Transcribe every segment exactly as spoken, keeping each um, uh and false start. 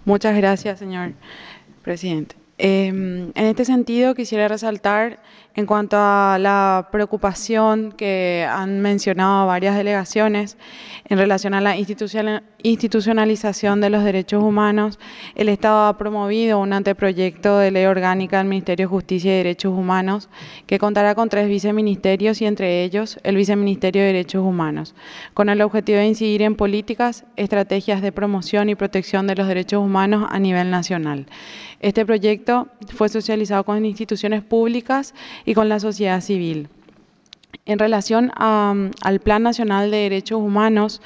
Muchas gracias, señor presidente. Eh, en este sentido, quisiera resaltar en cuanto a la preocupación que han mencionado varias delegaciones en relación a la institucional- institucionalización de los derechos humanos. El Estado ha promovido un anteproyecto de ley orgánica del Ministerio de Justicia y Derechos Humanos que contará con tres viceministerios y entre ellos el Viceministerio de Derechos Humanos, con el objetivo de incidir en políticas, estrategias de promoción y protección de los derechos humanos a nivel nacional. Este proyecto fue socializado con instituciones públicas y con la sociedad civil. En relación a, al Plan Nacional de Derechos Humanos,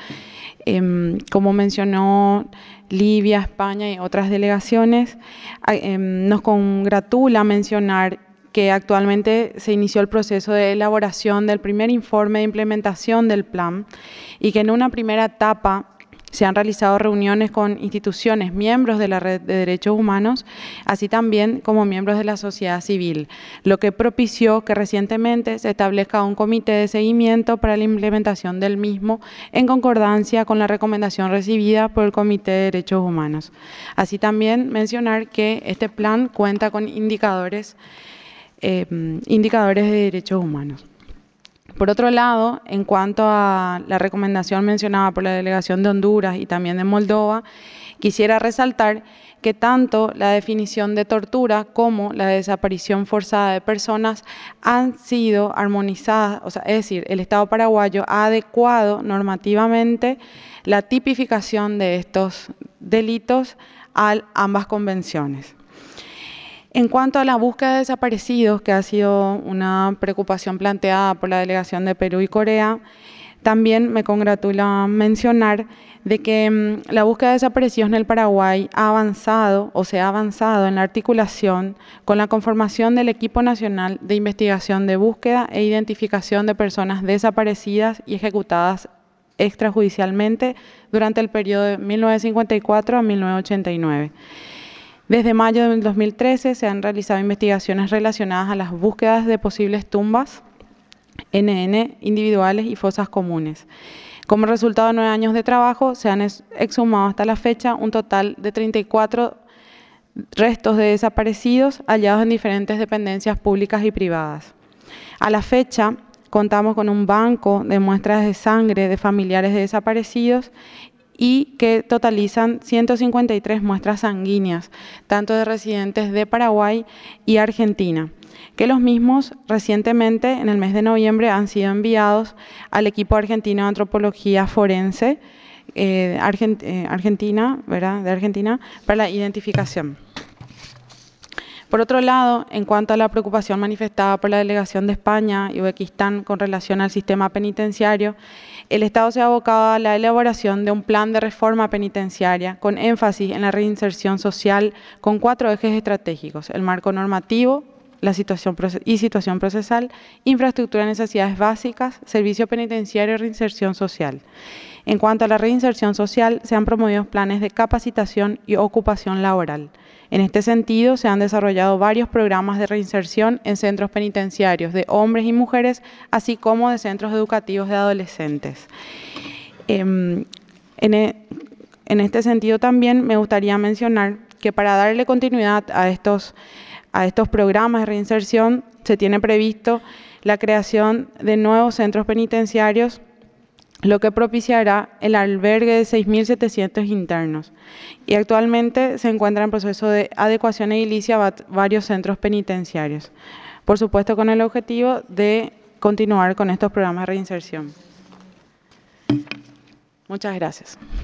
eh, como mencionó Libia, España y otras delegaciones, eh, nos congratula mencionar que actualmente se inició el proceso de elaboración del primer informe de implementación del plan y que en una primera etapa se han realizado reuniones con instituciones, miembros de la Red de Derechos Humanos, así también como miembros de la sociedad civil, lo que propició que recientemente se establezca un comité de seguimiento para la implementación del mismo en concordancia con la recomendación recibida por el Comité de Derechos Humanos. Así también mencionar que este plan cuenta con indicadores, eh, indicadores de derechos humanos. Por otro lado, en cuanto a la recomendación mencionada por la delegación de Honduras y también de Moldova, quisiera resaltar que tanto la definición de tortura como la desaparición forzada de personas han sido armonizadas, o sea, es decir, el Estado paraguayo ha adecuado normativamente la tipificación de estos delitos a ambas convenciones. En cuanto a la búsqueda de desaparecidos, que ha sido una preocupación planteada por la delegación de Perú y Corea, también me congratula mencionar de que mmm, la búsqueda de desaparecidos en el Paraguay ha avanzado o se ha avanzado en la articulación con la conformación del Equipo Nacional de Investigación de Búsqueda e Identificación de Personas Desaparecidas y Ejecutadas extrajudicialmente durante el periodo de mil novecientos cincuenta y cuatro a mil novecientos ochenta y nueve. Desde mayo del dos mil trece se han realizado investigaciones relacionadas a las búsquedas de posibles tumbas, N N individuales y fosas comunes. Como resultado de nueve años de trabajo, se han exhumado hasta la fecha un total de treinta y cuatro restos de desaparecidos hallados en diferentes dependencias públicas y privadas. A la fecha, contamos con un banco de muestras de sangre de familiares de desaparecidos y que totalizan ciento cincuenta y tres muestras sanguíneas, tanto de residentes de Paraguay y Argentina, que los mismos recientemente, en el mes de noviembre, han sido enviados al equipo argentino de antropología forense eh, Argent eh, Argentina, ¿verdad? de Argentina, para la identificación. Por otro lado, en cuanto a la preocupación manifestada por la delegación de España y Uzbekistán con relación al sistema penitenciario, el Estado se ha abocado a la elaboración de un plan de reforma penitenciaria con énfasis en la reinserción social con cuatro ejes estratégicos: el marco normativo, la situación y situación procesal, infraestructura de necesidades básicas, servicio penitenciario y reinserción social. En cuanto a la reinserción social, se han promovido planes de capacitación y ocupación laboral. En este sentido, se han desarrollado varios programas de reinserción en centros penitenciarios de hombres y mujeres, así como de centros educativos de adolescentes. Eh, en, e, en este sentido también me gustaría mencionar que para darle continuidad a estos, a estos programas de reinserción, se tiene previsto la creación de nuevos centros penitenciarios, lo que propiciará el albergue de seis mil setecientos internos. Y actualmente se encuentra en proceso de adecuación edilicia a varios centros penitenciarios, por supuesto con el objetivo de continuar con estos programas de reinserción. Muchas gracias.